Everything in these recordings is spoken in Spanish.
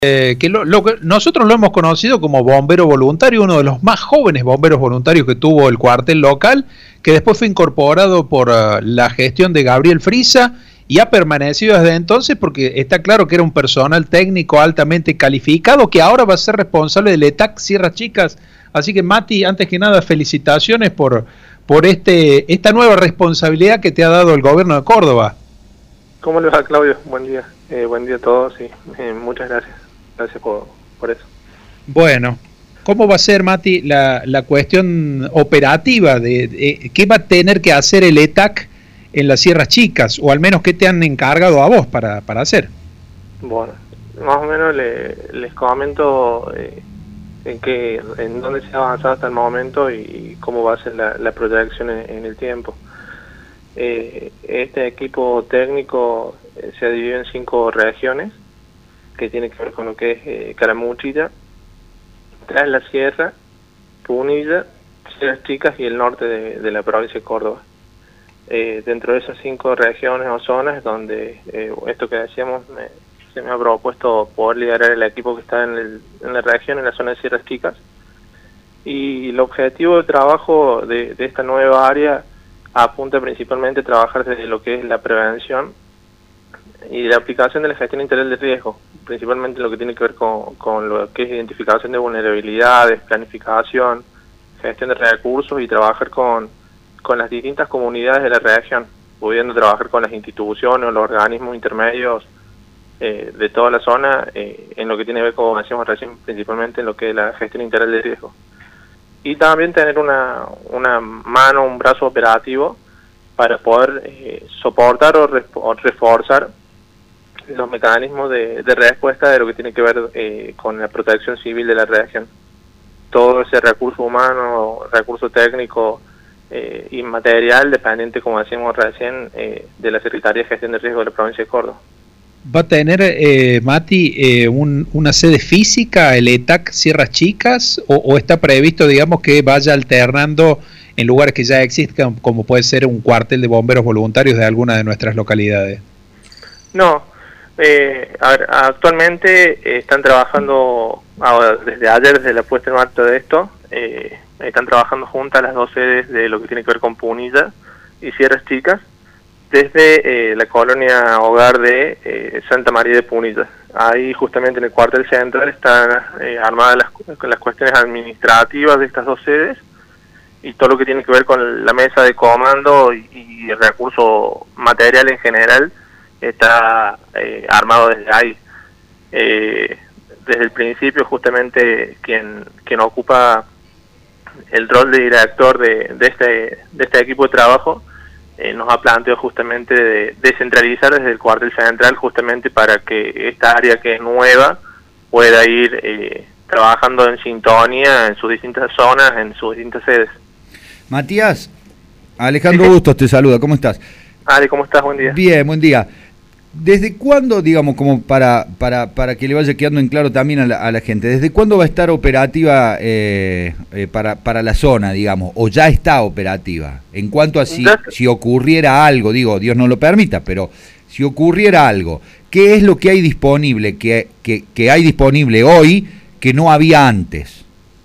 Nosotros lo hemos conocido como bombero voluntario, uno de los más jóvenes bomberos voluntarios que tuvo el cuartel local, que después fue incorporado por la gestión de Gabriel Frisa y ha permanecido desde entonces porque está claro que era un personal técnico altamente calificado que ahora va a ser responsable del ETAC Sierras Chicas. Así que Mati, antes que nada, felicitaciones por esta nueva responsabilidad que te ha dado el gobierno de Córdoba. ¿Cómo le va, Claudio? Buen día a todos y muchas gracias. Gracias por eso. Bueno, ¿cómo va a ser, Mati, la cuestión operativa de qué va a tener que hacer el ETAC en las Sierras Chicas? O al menos, ¿qué te han encargado a vos para hacer? Bueno, más o menos les comento en dónde se ha avanzado hasta el momento y cómo va a ser la proyección en el tiempo. Este equipo técnico se ha dividido en 5 regiones que tiene que ver con lo que es Caramuchilla, Tras la Sierra, Punilla, Sierras Chicas y el norte de la provincia de Córdoba. Dentro de esas 5 regiones o zonas donde esto que decíamos se me ha propuesto poder liderar el equipo que está en la región, en la zona de Sierras Chicas, y el objetivo de trabajo de esta nueva área apunta principalmente a trabajar desde lo que es la prevención y la aplicación de la gestión integral de riesgo, principalmente lo que tiene que ver con lo que es identificación de vulnerabilidades, planificación, gestión de recursos y trabajar con las distintas comunidades de la región, pudiendo trabajar con las instituciones o los organismos intermedios de toda la zona en lo que tiene que ver, como decíamos recién, principalmente en lo que es la gestión integral de riesgo. Y también tener una mano, un brazo operativo para poder soportar o reforzar los mecanismos de respuesta de lo que tiene que ver con la protección civil de la región. Todo ese recurso humano, recurso técnico y material dependiente, como decíamos recién, de la Secretaría de Gestión de Riesgo de la provincia de Córdoba. ¿Va a tener, Mati, una sede física, el ETAC Sierras Chicas, o está previsto, digamos, que vaya alternando en lugares que ya existan, como puede ser un cuartel de bomberos voluntarios de alguna de nuestras localidades? No, actualmente están trabajando, desde ayer, desde la puesta en marcha de esto, están trabajando juntas las 2 sedes de lo que tiene que ver con Punilla y Sierras Chicas, desde la colonia hogar de Santa María de Punilla. Ahí justamente en el cuartel central están armadas las cuestiones administrativas de estas 2 sedes y todo lo que tiene que ver con la mesa de comando y el recurso material en general está armado desde ahí. Desde el principio justamente quien ocupa el rol de director de este equipo de trabajo nos ha planteado justamente de descentralizar desde el cuartel central, justamente para que esta área que es nueva pueda ir trabajando en sintonía en sus distintas zonas, en sus distintas sedes. Matías, Alejandro Bustos te saluda, ¿cómo estás? Ale, ¿cómo estás? Buen día. Bien, buen día. ¿Desde cuándo, digamos, como para que le vaya quedando en claro también a la gente, desde cuándo va a estar operativa para la zona, digamos, o ya está operativa? En cuanto a si ocurriera algo, digo, Dios no lo permita, pero si ocurriera algo, ¿qué es lo que hay disponible, que hay disponible hoy que no había antes?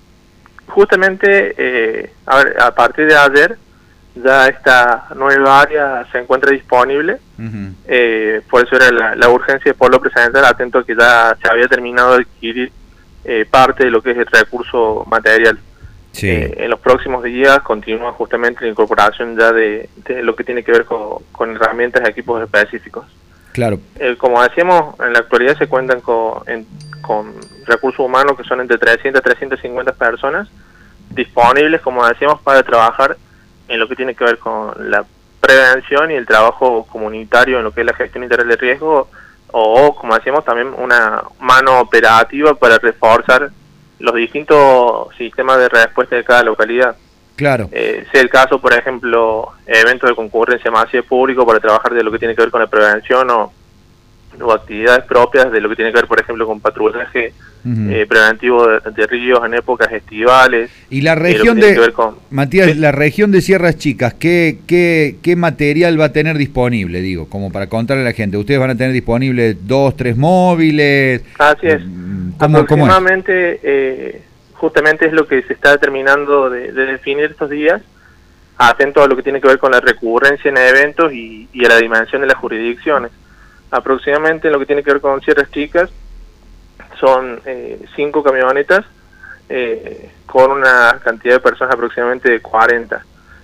Justamente, a partir de ayer, ya esta nueva área se encuentra disponible. Por eso era la urgencia de poderlo presentar, atento a que ya se había terminado de adquirir parte de lo que es el recurso material. Sí. En los próximos días continúa justamente la incorporación ya de lo que tiene que ver con herramientas y equipos específicos. Claro. Como decíamos, en la actualidad se cuentan con recursos humanos que son entre 300 y 350 personas disponibles, como decíamos, para trabajar en lo que tiene que ver con la prevención y el trabajo comunitario en lo que es la gestión integral de riesgo, o como decíamos, también una mano operativa para reforzar los distintos sistemas de respuesta de cada localidad. Claro. Sea el caso, por ejemplo, eventos de concurrencia masiva de público para trabajar de lo que tiene que ver con la prevención o o actividades propias de lo que tiene que ver, por ejemplo, con patrullaje preventivo de ríos en épocas estivales. Y la región Matías, ¿sí? La región de Sierras Chicas, ¿qué material va a tener disponible, digo, como para contarle a la gente? ¿Ustedes van a tener disponible 2, 3 móviles? Así es. Aproximadamente, justamente es lo que se está terminando de definir estos días, atento a lo que tiene que ver con la recurrencia en eventos y a la dimensión de las jurisdicciones. Aproximadamente en lo que tiene que ver con Sierras Chicas son 5 camionetas con una cantidad de personas aproximadamente de 40,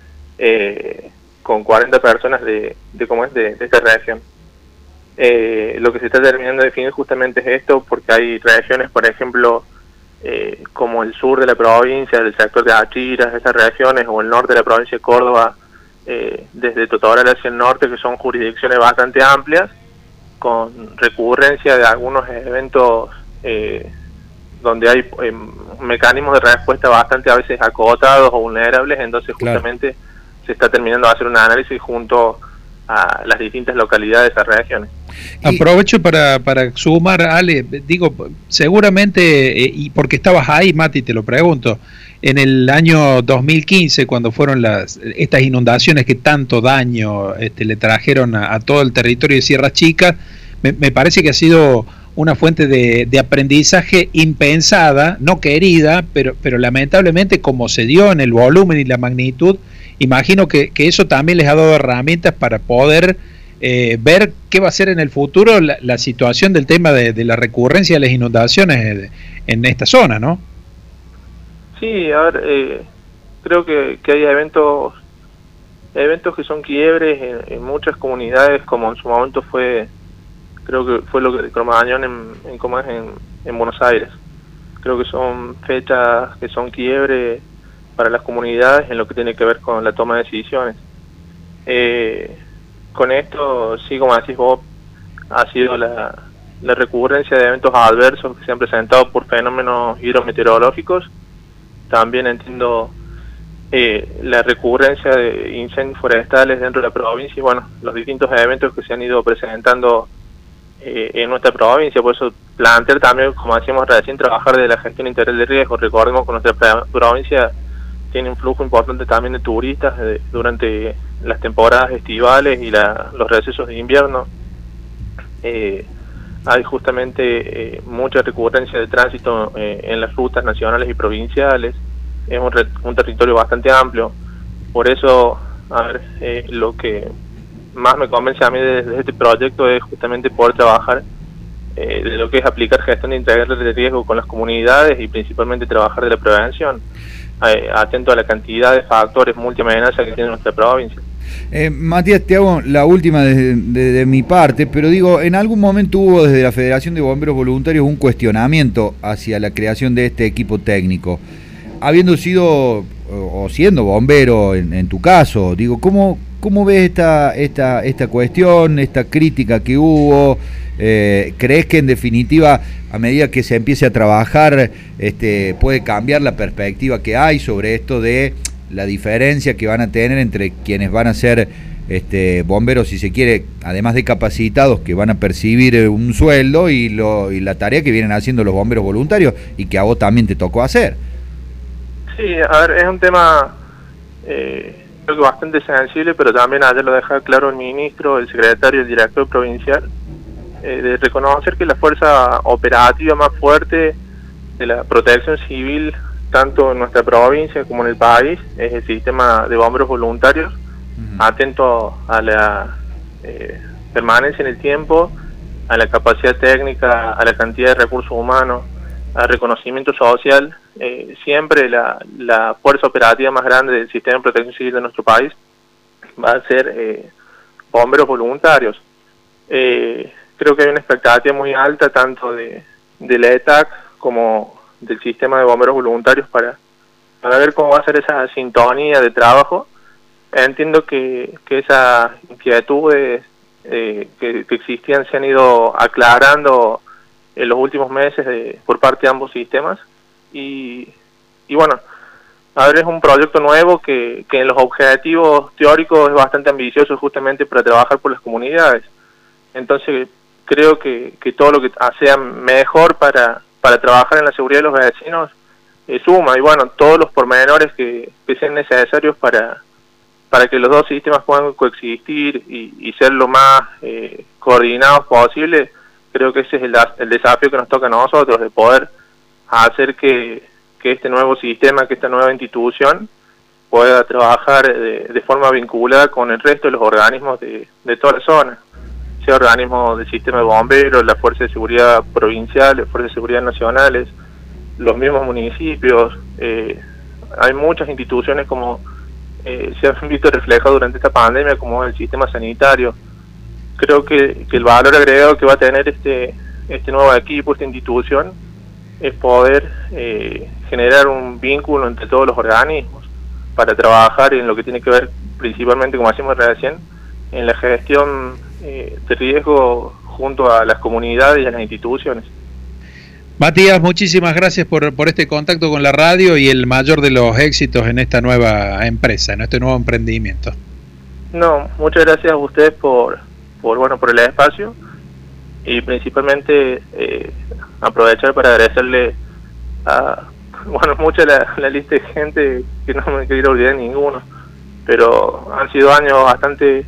con 40 personas de esta región. Lo que se está terminando de definir justamente es esto, porque hay regiones, por ejemplo, como el sur de la provincia, del sector de Achiras, esas regiones, o el norte de la provincia de Córdoba, desde Totoral hacia el norte, que son jurisdicciones bastante amplias, con recurrencia de algunos eventos donde hay mecanismos de respuesta bastante a veces acotados o vulnerables. Entonces justamente se está terminando de hacer un análisis junto a las distintas localidades de esas regiones. Aprovecho para sumar, Ale, digo, seguramente, y porque estabas ahí, Mati, te lo pregunto, en el año 2015, cuando fueron estas inundaciones que tanto daño le trajeron a todo el territorio de Sierras Chicas, me parece que ha sido una fuente de aprendizaje impensada, no querida, pero lamentablemente como se dio en el volumen y la magnitud, imagino que eso también les ha dado herramientas para poder ver qué va a ser en el futuro la situación del tema de la recurrencia de las inundaciones en esta zona, ¿no? Sí, a ver, creo que hay eventos que son quiebres en muchas comunidades, como en su momento creo que fue lo que Cromañón en Buenos Aires. Creo que son fechas que son quiebres para las comunidades en lo que tiene que ver con la toma de decisiones. Con esto, sí, como decís vos, ha sido la recurrencia de eventos adversos que se han presentado por fenómenos hidrometeorológicos. También entiendo la recurrencia de incendios forestales dentro de la provincia y bueno, los distintos eventos que se han ido presentando en nuestra provincia. Por eso plantear también, como decíamos recién, trabajar de la gestión integral de riesgos. Recordemos que nuestra provincia tiene un flujo importante también de turistas durante las temporadas estivales y los recesos de invierno. Hay justamente mucha recurrencia de tránsito en las rutas nacionales y provinciales. Es un territorio bastante amplio. Por eso, lo que más me convence a mí desde este proyecto es justamente poder trabajar de lo que es aplicar gestión integral de riesgo con las comunidades y principalmente trabajar de la prevención, atento a la cantidad de factores multiamenazas que tiene nuestra provincia. Matías, te hago la última de mi parte, pero digo, en algún momento hubo desde la Federación de Bomberos Voluntarios un cuestionamiento hacia la creación de este equipo técnico. Habiendo sido o siendo bombero en tu caso, digo, ¿cómo ves esta cuestión, esta crítica que hubo? ¿Crees que en definitiva, a medida que se empiece a trabajar, puede cambiar la perspectiva que hay sobre esto de la diferencia que van a tener entre quienes van a ser bomberos, si se quiere, además de capacitados, que van a percibir un sueldo y la tarea que vienen haciendo los bomberos voluntarios y que a vos también te tocó hacer? Sí, es un tema creo que bastante sensible, pero también ayer lo dejaba claro el ministro, el secretario, el director provincial, de reconocer que la fuerza operativa más fuerte de la protección civil, tanto en nuestra provincia como en el país, es el sistema de bomberos voluntarios, atento a la permanencia en el tiempo, a la capacidad técnica, a la cantidad de recursos humanos, al reconocimiento social. Siempre la fuerza operativa más grande del sistema de protección civil de nuestro país va a ser bomberos voluntarios. Creo que hay una expectativa muy alta tanto de la ETAC como del sistema de bomberos voluntarios para ver cómo va a ser esa sintonía de trabajo. Entiendo que esas inquietudes que existían se han ido aclarando en los últimos meses por parte de ambos sistemas y bueno, es un proyecto nuevo que en los objetivos teóricos es bastante ambicioso, justamente para trabajar por las comunidades. Entonces creo que todo lo que sea mejor para trabajar en la seguridad de los vecinos suma, y bueno, todos los pormenores que sean necesarios para que los dos sistemas puedan coexistir y ser lo más coordinados posible. Creo que ese es el desafío que nos toca a nosotros, de poder hacer que este nuevo sistema, que esta nueva institución pueda trabajar de forma vinculada con el resto de los organismos de toda la zona, sea organismos del sistema de bomberos, la Fuerza de Seguridad Provincial, las Fuerzas de Seguridad Nacionales, los mismos municipios. Hay muchas instituciones como se han visto reflejadas durante esta pandemia, como el sistema sanitario. Creo que el valor agregado que va a tener este nuevo equipo, esta institución, es poder generar un vínculo entre todos los organismos para trabajar en lo que tiene que ver principalmente, como decimos recién, en la gestión de riesgo junto a las comunidades y a las instituciones. Matías, muchísimas gracias por este contacto con la radio y el mayor de los éxitos en esta nueva empresa, en este nuevo emprendimiento. No, muchas gracias a ustedes por el espacio, y principalmente aprovechar para agradecerle a mucha la lista de gente, que no me quiero olvidar ninguno, pero han sido años bastante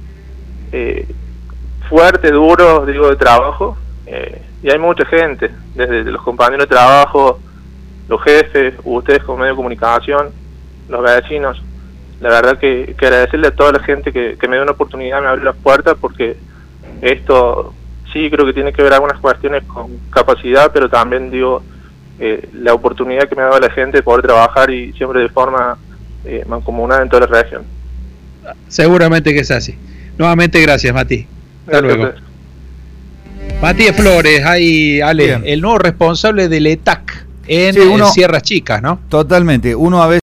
fuertes, duros, de trabajo, y hay mucha gente, desde los compañeros de trabajo, los jefes, ustedes como medio de comunicación, los vecinos. La verdad que agradecerle a toda la gente que me dio una oportunidad, me abrió las puertas, porque esto sí creo que tiene que ver algunas cuestiones con capacidad, pero también la oportunidad que me ha dado la gente de poder trabajar, y siempre de forma mancomunada en toda la región. Seguramente que es así. Nuevamente gracias, Mati. Hasta luego. Matías Flores, ahí, Ale, bien, el nuevo responsable del ETAC en Sierras Chicas, ¿no? Totalmente. Uno a veces